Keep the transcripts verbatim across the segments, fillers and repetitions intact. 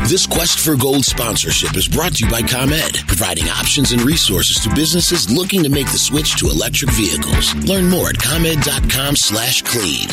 This Quest for Gold sponsorship is brought to you by ComEd, providing options and resources to businesses looking to make the switch to electric vehicles. Learn more at ComEd.com slash clean.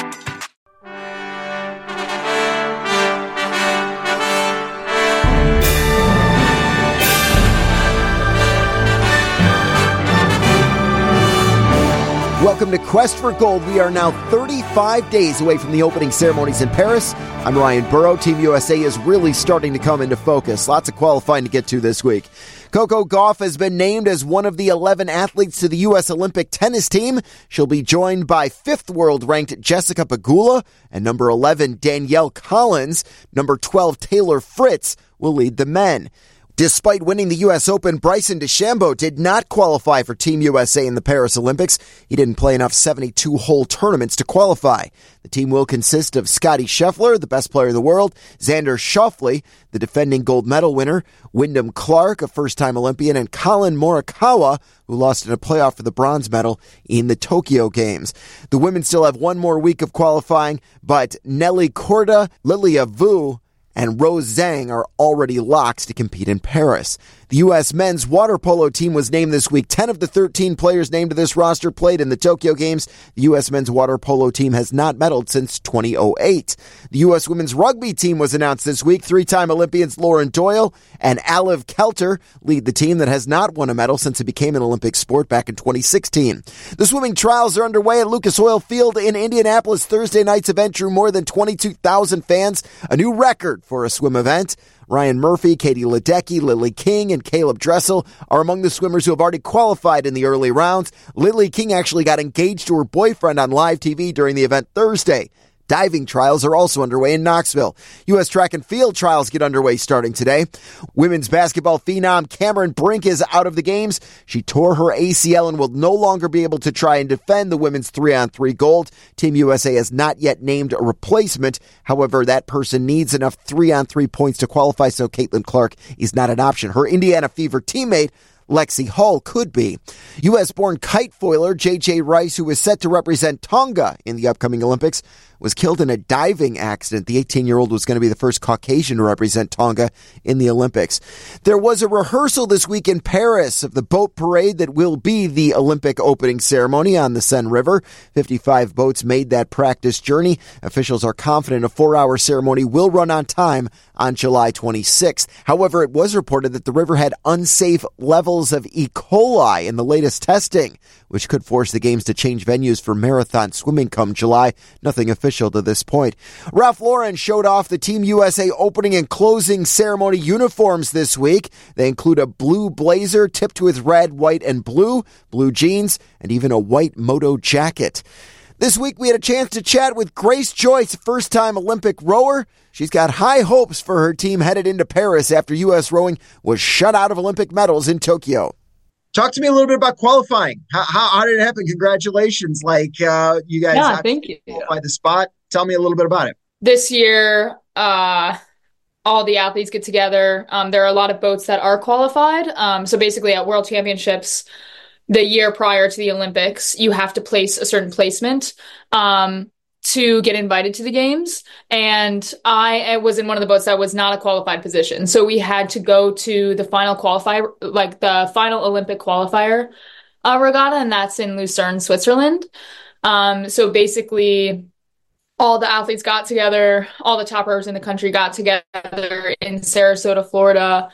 Welcome to Quest for Gold. We are now thirty-five days away from the opening ceremonies in Paris. I'm Ryan Burrow. Team U S A is really starting to come into focus. Lots of qualifying to get to this week. Coco Gauff has been named as one of the eleven athletes to the U S Olympic tennis team. She'll be joined by fifth world-ranked Jessica Pegula and number eleven Danielle Collins. Number twelve Taylor Fritz will lead the men. Despite winning the U S Open, Bryson DeChambeau did not qualify for Team U S A in the Paris Olympics. He didn't play enough seventy-two hole tournaments to qualify. The team will consist of Scottie Scheffler, the best player in the world, Xander Schauffele, the defending gold medal winner, Wyndham Clark, a first-time Olympian, and Colin Morikawa, who lost in a playoff for the bronze medal in the Tokyo Games. The women still have one more week of qualifying, but Nelly Korda, Lilia Vu, and Rose Zhang are already locked to compete in Paris. The U S men's water polo team was named this week. Ten of the thirteen players named to this roster played in the Tokyo Games. The U S men's water polo team has not medaled since two thousand eight. The U S women's rugby team was announced this week. Three-time Olympians Lauren Doyle and Aliv Kelter lead the team that has not won a medal since it became an Olympic sport back in twenty sixteen. The swimming trials are underway at Lucas Oil Field in Indianapolis. Thursday night's event drew more than twenty-two thousand fans, a new record for a swim event. Ryan Murphy, Katie Ledecky, Lily King, and Caleb Dressel are among the swimmers who have already qualified in the early rounds. Lily King actually got engaged to her boyfriend on live T V during the event Thursday. Diving trials are also underway in Knoxville. U S track and field trials get underway starting today. Women's basketball phenom Cameron Brink is out of the games. She tore her A C L and will no longer be able to try and defend the women's three-on-three gold. Team U S A has not yet named a replacement. However, that person needs enough three-on-three points to qualify, so Caitlin Clark is not an option. Her Indiana Fever teammate Lexi Hall could be. U S-born kite foiler J J Rice, who is set to represent Tonga in the upcoming Olympics, was killed in a diving accident. The eighteen-year-old was going to be the first Caucasian to represent Tonga in the Olympics. There was a rehearsal this week in Paris of the boat parade that will be the Olympic opening ceremony on the Seine River. fifty-five boats made that practice journey. Officials are confident a four-hour ceremony will run on time on July twenty-sixth. However, it was reported that the river had unsafe levels of E. coli in the latest testing, which could force the games to change venues for marathon swimming come July. Nothing official to this point. Ralph Lauren showed off the Team U S A opening and closing ceremony uniforms this week. They include a blue blazer tipped with red, white, and blue, blue jeans, and even a white moto jacket. This week we had a chance to chat with Grace Joyce, first-time Olympic rower. She's got high hopes for her team headed into Paris after U S rowing was shut out of Olympic medals in Tokyo. Talk to me a little bit about qualifying. How, how, how did it happen? Congratulations. Like, uh, you guys yeah, thank you. qualified the spot. Tell me a little bit about it. This year, uh, all the athletes get together. Um, there are a lot of boats that are qualified. Um, so basically at World Championships, the year prior to the Olympics, you have to place a certain placement um, to get invited to the games. And I, I was in one of the boats that was not a qualified position. So we had to go to the final qualifier, like the final Olympic qualifier uh, regatta, and that's in Lucerne, Switzerland. Um, so basically, all the athletes got together, all the top rowers in the country got together in Sarasota, Florida,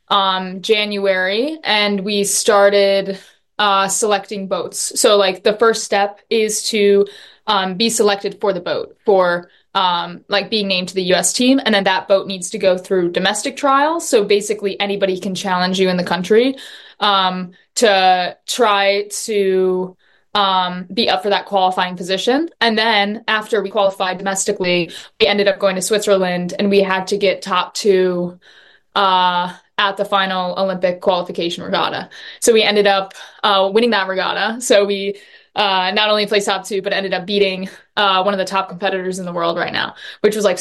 um, January, and we started uh, selecting boats. So like the first step is to um, be selected for the boat, for um, like being named to the U S team. And then that boat needs to go through domestic trials. So basically anybody can challenge you in the country um, to try to um, be up for that qualifying position. And then after we qualified domestically, we ended up going to Switzerland and we had to get top two uh, at the final Olympic qualification regatta. So we ended up uh, winning that regatta. So we uh, not only placed top two, but ended up beating uh, one of the top competitors in the world right now, which was like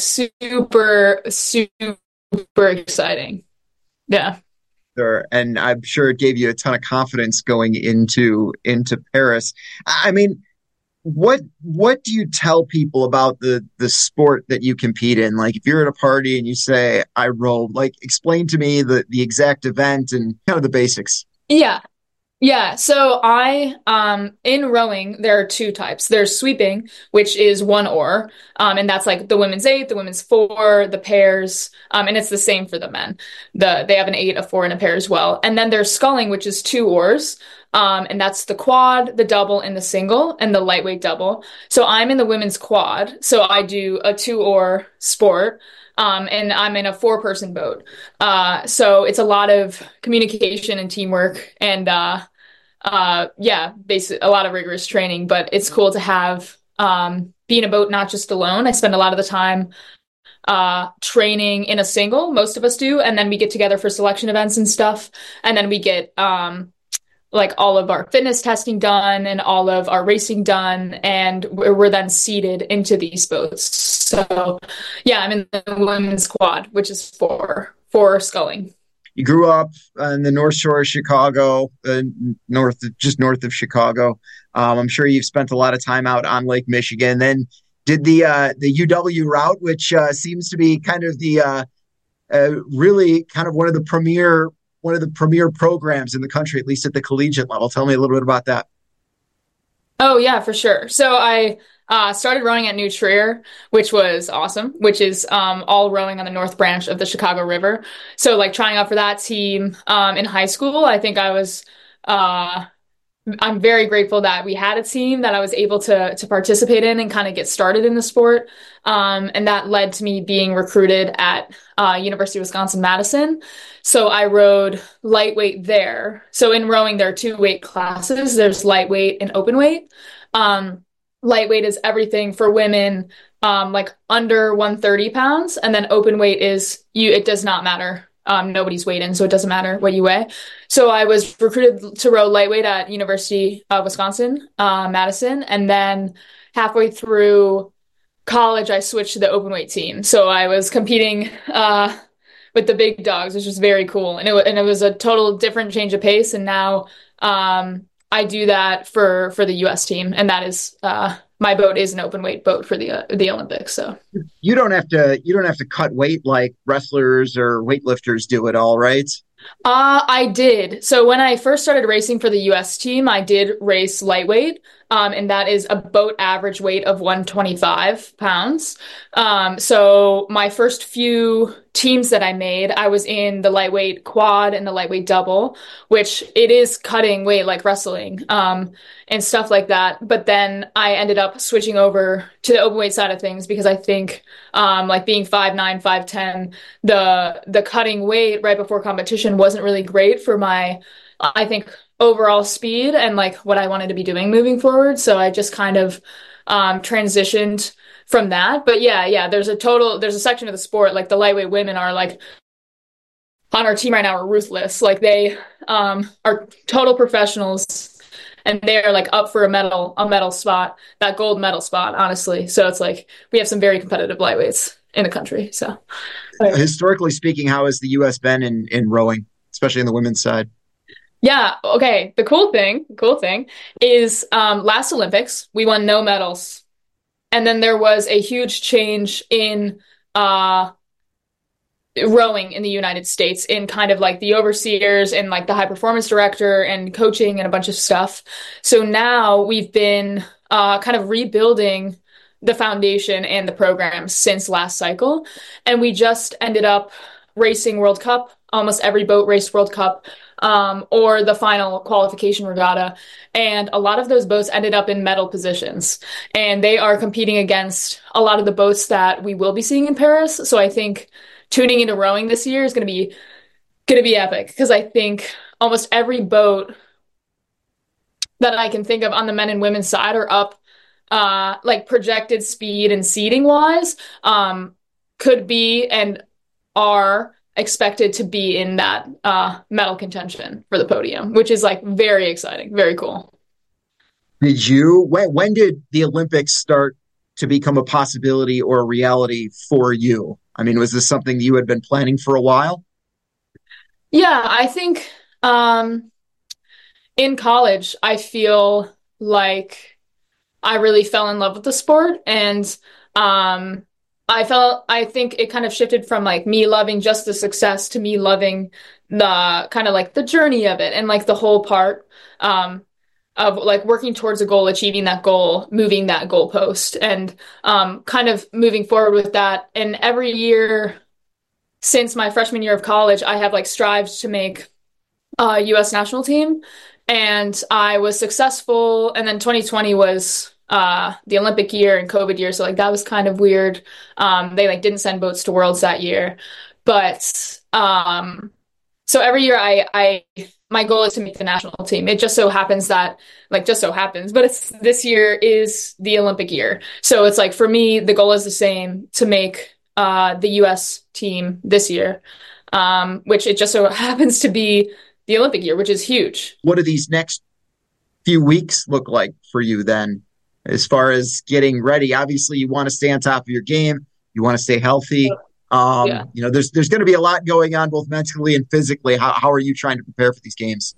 super, super exciting. Yeah. Sure. And I'm sure it gave you a ton of confidence going into into Paris. I mean, what what do you tell people about the the sport that you compete in? Like if you're at a party and you say I row, like explain to me the the exact event and kind of the basics. Yeah. Yeah, so I um in rowing there are two types. There's sweeping, which is one oar, um, and that's like the women's eight, the women's four, the pairs, um, and it's the same for the men. The they have an eight, a four, and a pair as well. And then there's sculling, which is two oars, um, and that's the quad, the double, and the single, and the lightweight double. So I'm in the women's quad, so I do a two oar sport. Um, and I'm in a four person boat. Uh, so it's a lot of communication and teamwork and, uh, uh, yeah, basically a lot of rigorous training, but it's cool to have, um, be in a boat, not just alone. I spend a lot of the time, uh, training in a single, most of us do. And then we get together for selection events and stuff. And then we get, um, like all of our fitness testing done and all of our racing done. And we're, we're then seated into these boats. So yeah, I'm in the women's quad, which is for, for sculling. You grew up on the North Shore of Chicago, uh, north, just north of Chicago. Um, I'm sure you've spent a lot of time out on Lake Michigan. Then did the uh, the U W route, which uh, seems to be kind of the uh, uh, really kind of one of the premier one of the premier programs in the country, at least at the collegiate level. Tell me a little bit about that. Oh yeah, for sure. So I uh, started rowing at New Trier, which was awesome, which is um, all rowing on the North Branch of the Chicago River. So like trying out for that team um, in high school, I think I was, uh, I'm very grateful that we had a team that I was able to to participate in and kind of get started in the sport. Um, and that led to me being recruited at uh, University of Wisconsin-Madison. So I rowed lightweight there. So in rowing, there are two weight classes. There's lightweight and open weight. Um, lightweight is everything for women, um, like under one hundred thirty pounds. And then open weight is you, it does not matter. Um, nobody's weighing, so it doesn't matter what you weigh. So I was recruited to row lightweight at University of Wisconsin, uh, Madison. And then halfway through college, I switched to the open weight team. So I was competing, uh, with the big dogs, which was very cool. And it, and it was a total different change of pace. And now, um, I do that for, for the U S team. And that is, uh, my boat is an open weight boat for the, uh, the Olympics. So you don't have to, you don't have to cut weight like wrestlers or weightlifters do at all, right? Uh, I did. So when I first started racing for the U S team, I did race lightweight. Um, and that is a boat average weight of one hundred twenty-five pounds. Um, so my first few teams that I made, I was in the lightweight quad and the lightweight double, which it is cutting weight like wrestling, um, and stuff like that. But then I ended up switching over to the open weight side of things because I think, um, like being five nine, five ten, the, the cutting weight right before competition wasn't really great for my, I think, overall speed and like what I wanted to be doing moving forward. So I just kind of um, transitioned from that. But yeah, yeah, there's a total, there's a section of the sport, like the lightweight women are like on our team right now are ruthless. Like they um, are total professionals and they're like up for a medal, a medal spot, that gold medal spot, honestly. So it's like, we have some very competitive lightweights in the country. So historically speaking, how has the U S been in, in rowing, especially on the women's side? Yeah. Okay. The cool thing, cool thing is um, last Olympics, we won no medals. And then there was a huge change in uh, rowing in the United States in kind of like the overseers and like the high performance director and coaching and a bunch of stuff. So now we've been uh, kind of rebuilding the foundation and the program since last cycle. And we just ended up racing World Cup. Almost every boat raced World Cup. Um, or the final qualification regatta. And a lot of those boats ended up in medal positions. And they are competing against a lot of the boats that we will be seeing in Paris. So I think tuning into rowing this year is going to be going to be epic because I think almost every boat that I can think of on the men and women's side are up, uh, like projected speed and seating wise, um, could be and are expected to be in that uh, medal contention for the podium, which is like very exciting, very cool. Did you, when, when did the Olympics start to become a possibility or a reality for you? I mean, was this something you had been planning for a while? Yeah, I think um, in college, I feel like I really fell in love with the sport. And um, I felt, I think it kind of shifted from like me loving just the success to me loving the kind of like the journey of it and like the whole part um, of like working towards a goal, achieving that goal, moving that goalpost, and um, kind of moving forward with that. And every year since my freshman year of college, I have like strived to make a U S national team, and I was successful. And then twenty twenty was uh, the Olympic year and COVID year, so like that was kind of weird. Um, they like didn't send boats to Worlds that year, but um, so every year I, I my goal is to make the national team. It just so happens that like just so happens, but it's this year is the Olympic year, so it's like for me the goal is the same, to make uh, the U S team this year, um, which it just so happens to be the Olympic year, which is huge. What do these next few weeks look like for you then, as far as getting ready? Obviously, you want to stay on top of your game. You want to stay healthy. Um, yeah. You know, there's there's going to be a lot going on both mentally and physically. How how are you trying to prepare for these games?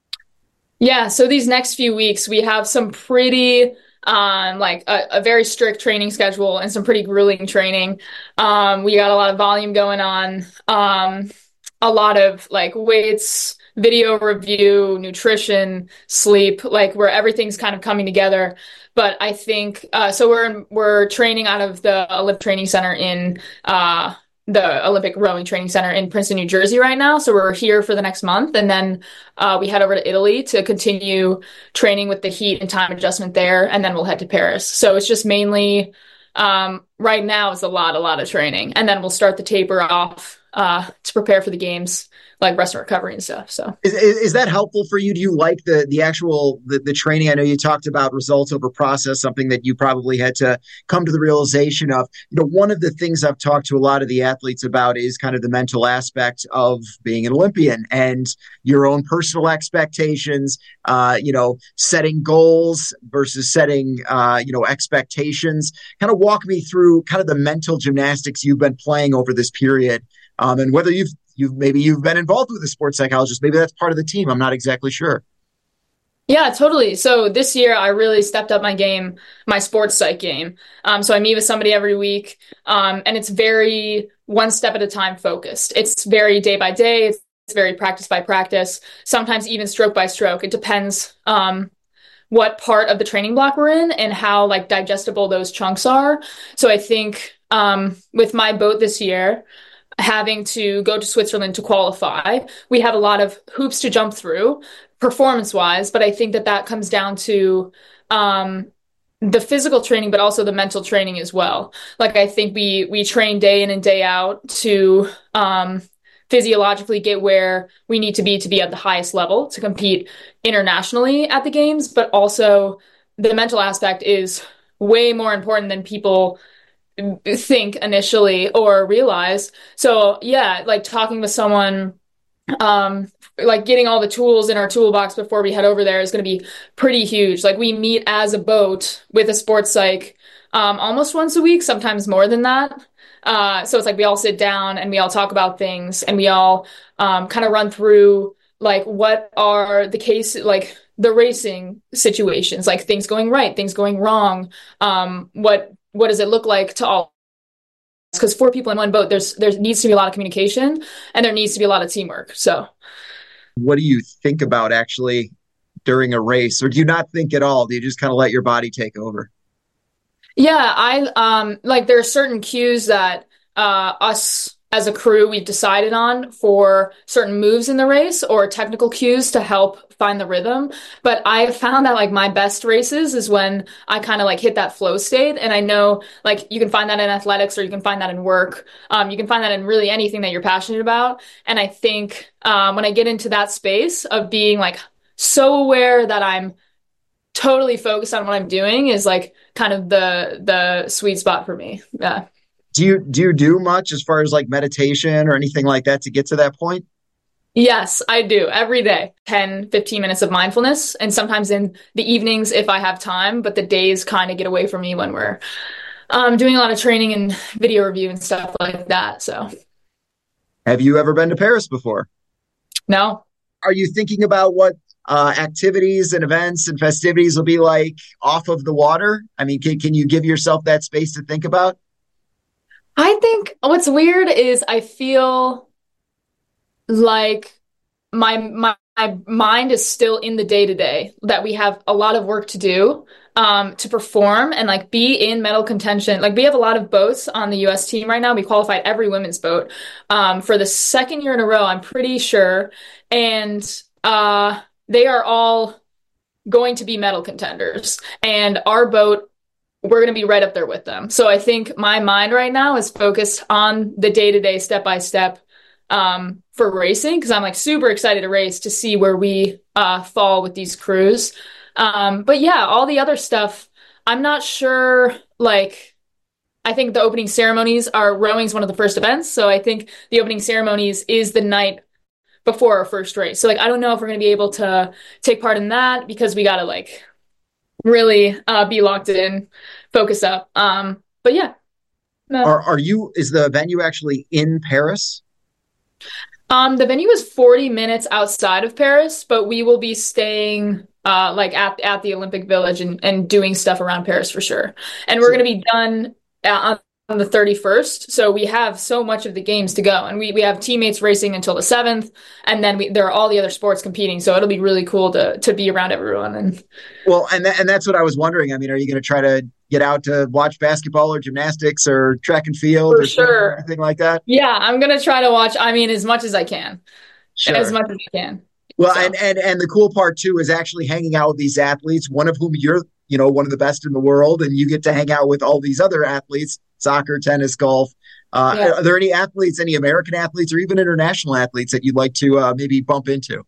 Yeah, so these next few weeks, we have some pretty um, like a, a very strict training schedule and some pretty grueling training. Um, we got a lot of volume going on, um, a lot of like weights, video review, nutrition, sleep, like where everything's kind of coming together. But I think uh, so. We're we're training out of the Olympic Training Center in uh, the Olympic Rowing Training Center in Princeton, New Jersey, right now. So we're here for the next month, and then uh, we head over to Italy to continue training with the heat and time adjustment there, and then we'll head to Paris. So it's just mainly um, right now it's a lot, a lot of training, and then we'll start the taper off uh, to prepare for the games, like rest and recovery and stuff. So is, is, is that helpful for you? Do you like the the actual the, the training? I know you talked about results over process, something that you probably had to come to the realization of. You know, one of the things I've talked to a lot of the athletes about is kind of the mental aspect of being an Olympian and your own personal expectations, uh, you know, setting goals versus setting, uh, you know, expectations. Kind of walk me through kind of the mental gymnastics you've been playing over this period. Um, and whether you've you've maybe you've been involved with a sports psychologist, maybe that's part of the team. I'm not exactly sure. Yeah, totally. So this year I really stepped up my game, my sports psych game. Um, so I meet with somebody every week, um, and it's very one step at a time focused. It's very day by day. It's, it's very practice by practice, sometimes even stroke by stroke. It depends um, what part of the training block we're in and how like digestible those chunks are. So I think um, with my boat this year, having to go to Switzerland to qualify, we have a lot of hoops to jump through performance wise, but I think that that comes down to um, the physical training, but also the mental training as well. Like I think we we train day in and day out to um, physiologically get where we need to be to be at the highest level to compete internationally at the games, but also the mental aspect is way more important than people think initially or realize. So yeah, like talking with someone, um, like getting all the tools in our toolbox before we head over there is going to be pretty huge. Like we meet as a boat with a sports psych um, almost once a week, sometimes more than that. Uh, so it's like we all sit down and we all talk about things and we all um, kind of run through like what are the case, like the racing situations, like things going right, things going wrong, um, what what does it look like to all? Because four people in one boat, there's there needs to be a lot of communication and there needs to be a lot of teamwork. So what do you think about actually during a race, or do you not think at all? Do you just kind of let your body take over? Yeah, I um like there are certain cues that uh us as a crew we've decided on for certain moves in the race or technical cues to help find the rhythm. But I found that like my best races is when I kind of like hit that flow state. And I know like you can find that in athletics or you can find that in work. Um, you can find that in really anything that you're passionate about. And I think um, when I get into that space of being like so aware that I'm totally focused on what I'm doing is like kind of the the sweet spot for me. Yeah. Do you do you do much as far as like meditation or anything like that to get to that point? Yes, I do every day. ten, fifteen minutes of mindfulness. And sometimes in the evenings if I have time, but the days kind of get away from me when we're um, doing a lot of training and video review and stuff like that. So have you ever been to Paris before? No. Are you thinking about what uh, activities and events and festivities will be like off of the water? I mean, can, can you give yourself that space to think about? I think what's weird is I feel like my my my mind is still in the day to day, that we have a lot of work to do um to perform and like be in medal contention. Like we have a lot of boats on the U S team right now. We qualified every women's boat um for the second year in a row, I'm pretty sure. And uh they are all going to be medal contenders. And our boat, we're going to be right up there with them. So I think my mind right now is focused on the day to day, step by step um, for racing, because I'm like super excited to race to see where we uh, fall with these crews. Um, but yeah, all the other stuff, I'm not sure. Like, I think the opening ceremonies are rowing's one of the first events. So I think the opening ceremonies is the night before our first race. So like, I don't know if we're going to be able to take part in that because we got to like really uh, be locked in, focus up. Um, but yeah. No. Are, are you, is the venue actually in Paris? Um, the venue is forty minutes outside of Paris, but we will be staying uh, like at, at the Olympic Village and, and doing stuff around Paris for sure. And we're going to be done on, on the thirty-first. So we have so much of the games to go, and we, we have teammates racing until the seventh, and then we, there are all the other sports competing. So it'll be really cool to, to be around everyone. And well, and, th- and that's what I was wondering. I mean, are you going to try to get out to watch basketball or gymnastics or track and field for or sure. anything like that? Yeah, I'm going to try to watch, I mean, as much as I can. Sure. As much as I can. Well, so. and, and, and the cool part too is actually hanging out with these athletes, one of whom you're, you know, one of the best in the world, and you get to hang out with all these other athletes, soccer, tennis, golf. Uh, yeah. Are there any athletes, any American athletes or even international athletes that you'd like to uh, maybe bump into?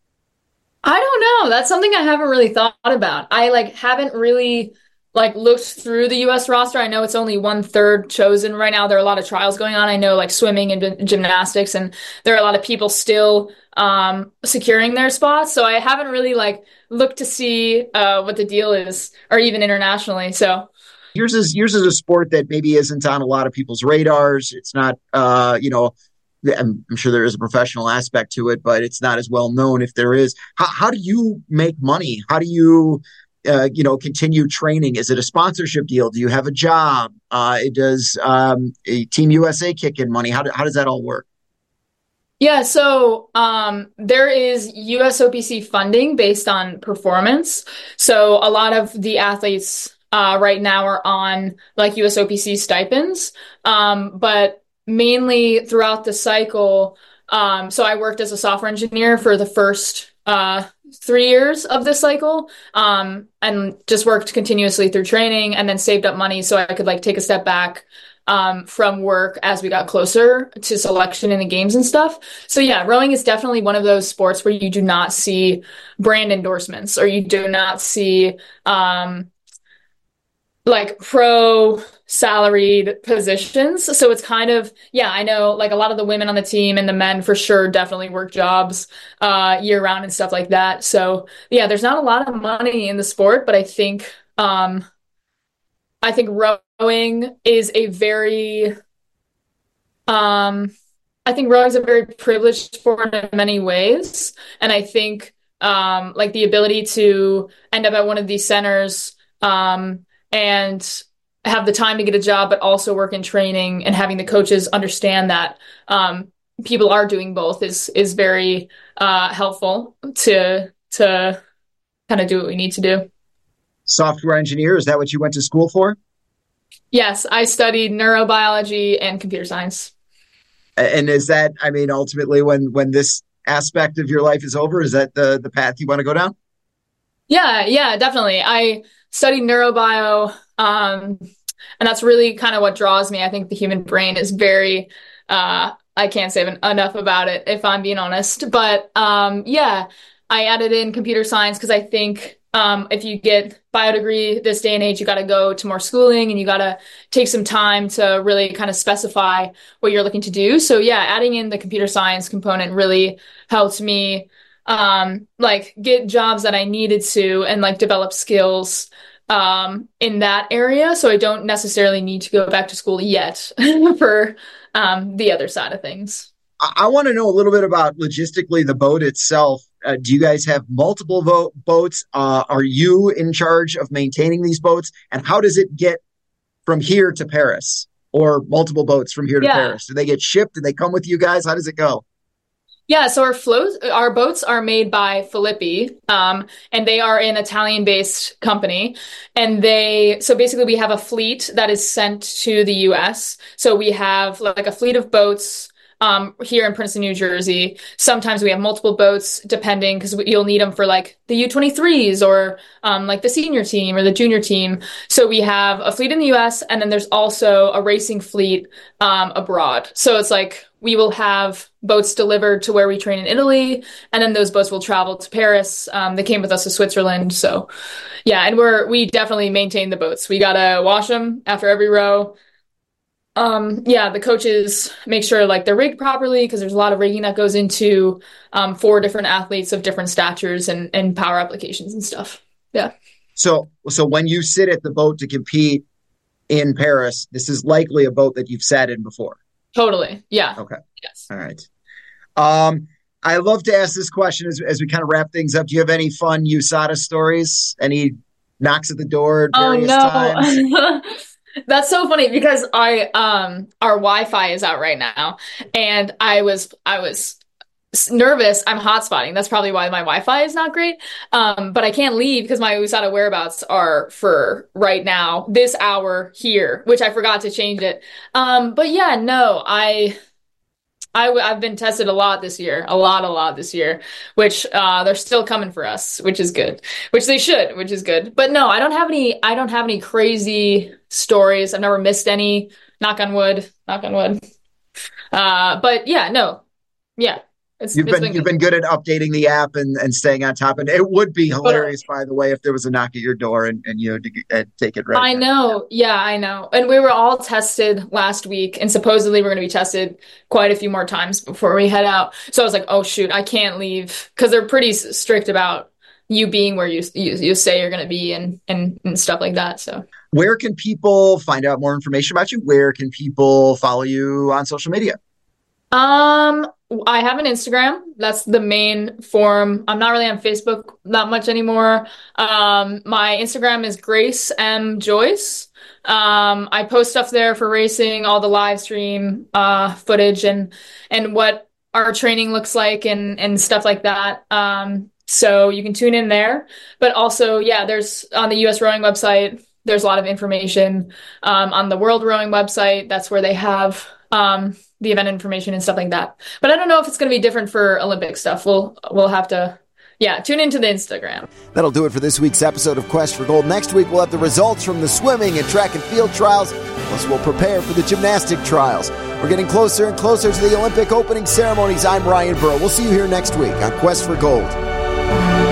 I don't know. That's something I haven't really thought about. I like haven't really like looked through the U S roster. I know it's only one third chosen right now. There are a lot of trials going on. I know like swimming and gymnastics, and there are a lot of people still um, securing their spots. So I haven't really like looked to see uh, what the deal is, or even internationally. So yours is yours is a sport that maybe isn't on a lot of people's radars. It's not, uh, you know, I'm, I'm sure there is a professional aspect to it, but it's not as well known if there is. How, how do you make money? How do you Uh, you know, continue training? Is it a sponsorship deal? Do you have a job? Uh, it does um, a Team U S A kick in money? How, do, how does that all work? Yeah, so um, there is U S O P C funding based on performance. So a lot of the athletes uh, right now are on like U S O P C stipends, um, but mainly throughout the cycle. Um, so I worked as a software engineer for the first uh, three years of this cycle, um, and just worked continuously through training, and then saved up money so I could like take a step back um, from work as we got closer to selection in the games and stuff. So yeah, rowing is definitely one of those sports where you do not see brand endorsements, or you do not see um, like pro salaried positions. So it's kind of, yeah, I know like a lot of the women on the team and the men for sure definitely work jobs uh, year round and stuff like that. So yeah, there's not a lot of money in the sport, but I think, um, I think rowing is a very, um, I think rowing is a very privileged sport in many ways. And I think um, like the ability to end up at one of these centers um, and have the time to get a job, but also work in training, and having the coaches understand that um, people are doing both is is very uh, helpful to to kind of do what we need to do. Software engineer, is that what you went to school for? Yes, I studied neurobiology and computer science. And is that, I mean, ultimately when when this aspect of your life is over, is that the the path you want to go down? Yeah, yeah, definitely. I studied neurobio, um, and that's really kind of what draws me. I think the human brain is very, uh, I can't say enough about it if I'm being honest. But um, yeah, I added in computer science because I think um, if you get bio degree this day and age, you got to go to more schooling, and you got to take some time to really kind of specify what you're looking to do. So yeah, adding in the computer science component really helped me um, like get jobs that I needed to, and like develop skills um, in that area. So I don't necessarily need to go back to school yet for um, the other side of things. I, I want to know a little bit about logistically the boat itself. Uh, do you guys have multiple vo- boats? Uh, are you in charge of maintaining these boats? And how does it get from here to Paris, or multiple boats from here to Yeah. Paris? Do they get shipped? Do they come with you guys? How does it go? Yeah, so our flows, our boats are made by Filippi, um, and they are an Italian-based company. And they, so basically we have a fleet that is sent to the U S. So we have like a fleet of boats um, here in Princeton, New Jersey. Sometimes we have multiple boats, depending, because you'll need them for like the U twenty-threes or um, like the senior team or the junior team. So we have a fleet in the U S, and then there's also a racing fleet um, abroad. So it's like we will have boats delivered to where we train in Italy, and then those boats will travel to Paris. Um, they came with us to Switzerland. So yeah, and we're, we definitely maintain the boats. We gotta wash them after every row. Um, yeah, the coaches make sure like they're rigged properly, because there's a lot of rigging that goes into um, four different athletes of different statures and, and power applications and stuff. Yeah. So, so when you sit at the boat to compete in Paris, this is likely a boat that you've sat in before. Totally. Yeah. Okay. Yes. All right. Um, I love to ask this question as, as we kind of wrap things up. Do you have any fun U S A D A stories? Any knocks at the door at various oh, no. times? That's so funny, because I um our Wi-Fi is out right now, and I was I was nervous. I'm hotspotting. That's probably why my Wi-Fi is not great. Um, but I can't leave because my U S A D A whereabouts are for right now, this hour here, which I forgot to change it. Um, but yeah, no, I. I, I've been tested a lot this year, a lot, a lot this year, which uh, they're still coming for us, which is good, which they should, which is good. But no, I don't have any, I don't have any crazy stories. I've never missed any, knock on wood, knock on wood. Uh, but yeah, no, yeah. It's, you've it's been, been you've good. been good at updating the app and, and staying on top. And it would be hilarious, by the way, if there was a knock at your door and, and you had to uh, take it right. I know. Yeah, I know. And we were all tested last week, and supposedly we're going to be tested quite a few more times before we head out. So I was like, oh shoot, I can't leave, because they're pretty strict about you being where you you, you say you're going to be and, and and stuff like that. So where can people find out more information about you? Where can people follow you on social media? Um, I have an Instagram. That's the main form. I'm not really on Facebook that much anymore. Um, my Instagram is Grace M. Joyce. Um, I post stuff there for racing, all the live stream uh, footage and and what our training looks like and and stuff like that. Um, so you can tune in there. But also, yeah, there's on the U S Rowing website, there's a lot of information. Um, on the World Rowing website, that's where they have um, the event information and stuff like that. But I don't know if it's going to be different for Olympic stuff. We'll we'll have to, yeah, tune into the Instagram. That'll do it for this week's episode of Quest for Gold. Next week, we'll have the results from the swimming and track and field trials, plus we'll prepare for the gymnastic trials. We're getting closer and closer to the Olympic opening ceremonies. I'm Ryan Burrow. We'll see you here next week on Quest for Gold.